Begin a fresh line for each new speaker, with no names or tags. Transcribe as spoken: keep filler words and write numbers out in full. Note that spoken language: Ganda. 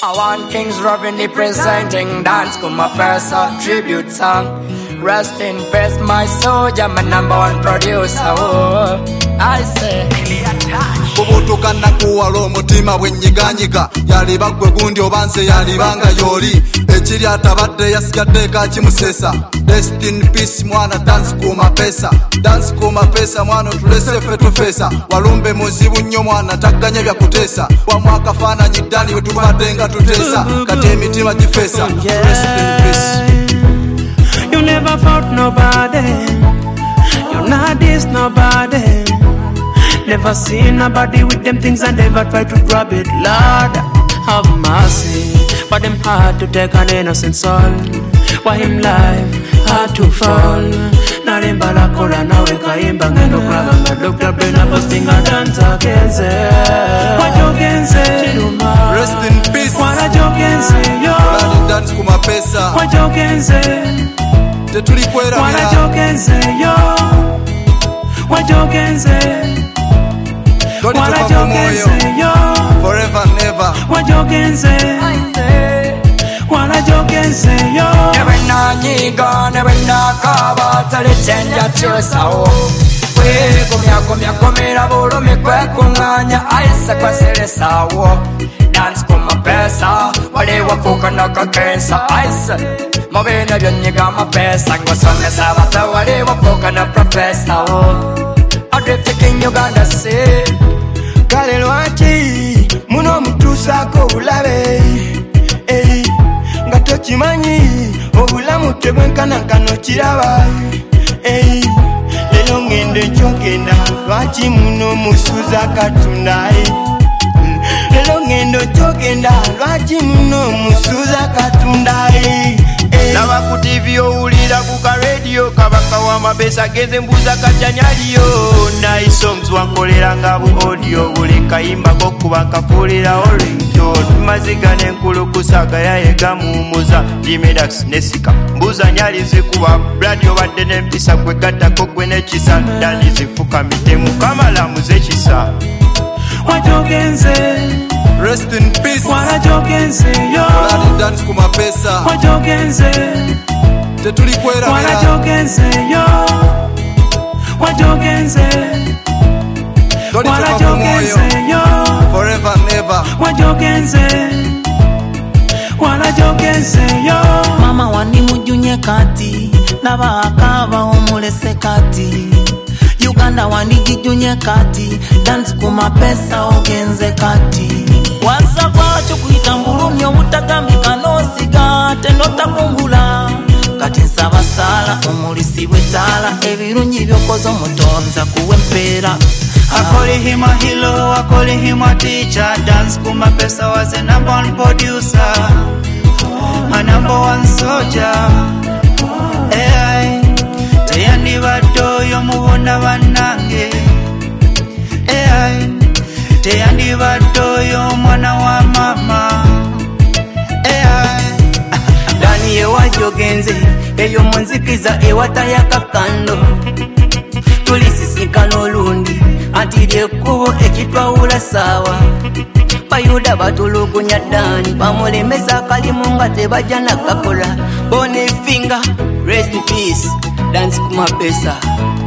I want Kings Robin representing dance Kuma Pesa tribute song. Rest in peace my soldier, my number one producer. Oh, I say
Kubutuka nakuwala omutima bwenyiganyiga yaliba gwe gundi obanze yalibanga yoli ekiri atabadde yasigadde kakimusesa. Rest in peace mwana dance kuma pesa, dance kuma pesa mwana tulese fe tufesa. Walumbe muzibu nnyo mwana tagganya bya kutesa, wamwaka fana nyidali wetubadde nga tutesa kati emitima gifesa. Rest in peace.
You never fought nobody, you not diss nobody. Never seen nobody with them things and never try to grab it. Lord, have mercy, but them hard to take an innocent soul. Why him life hard to fall? Now them balakora now we kaimba ngendo grab and Doctor Brain a busting a dance against it. What you can say?
Rest in peace.
What you can say? Yo.
Bloody dance kuma pesa.
What you can say?
Tetuli kwera
What you can say? Yo. What you can say?
What
you can say? Yo.
Forever and ever.
What you can say? I say. What you can say? Yo.
Never na nyiga, never na kaba, tali chenja chusa o. We kumya kumya kumira bulu mikwe kunganya, aisa kwa sile sawo. Dance kuma pesa, wale wafuka na kakensa, aisa. Mabina vyanyiga mapesa, ngosone sabata wale wafuka na profesa o. Adrifti in Uganda say
Kale lwaki muno mutusako ulabe eh nga tokimanyi obulamu tebwenkana kano kiraba eh lelo ngende kyogenda lwaki muno musuza katunda eh lelo ngendo kyogenda lwaki muno musuza katunda eh Naba ku T V owulira ku ka radio kabaka wa mapesa genze mbuza kachanyaliyo Nice songs wankolera nga bu audio buli kayimba ko kuba kafulira ringtone maziga n'enkulu kusaga yayega muumuza Jimedax nesika mbuza nyali zikuba radio badde n'empisa gwe gattako gwe n'ekisa dani zifuka mitemu kamala muze kisa
What you can say?
Rest in peace.
What you can say? Yo.
Bloody dance kuma pesa.
What you can say?
Tetuli kwera
What you can say? Yo. What you can say?
What
you can say? Yo.
Forever and ever.
What you can say? What you can say? Yo.
Mama wani mujunye kati naba akaba omulese kati Uganda wani jijunye kati dance kuma pesa ogenze kati Wasa kwacho kuitambulumyo mutagamika nosiga tenota kungula kati nsaba sala omulisi bwetala ebirungi byokozo mutonza kuwempera
I call him a hero, I call him a teacher. Dance kuma pesa was a number one producer, a number one soldier. Hey, teyandi batoyo mubona banange. Hey, teyandi batoyo mwana wa mama. Hey,
Dani ewa jogenze, eyo munzikiza ewata yakakando. Tulisisinkana olundi, anti lyekkubo ekitwawula sawa. Bayuda batulugunya Dani, bamulemesa akalimu nga tebajja nakakola. Bone finger, rest in peace, dance kuma pesa.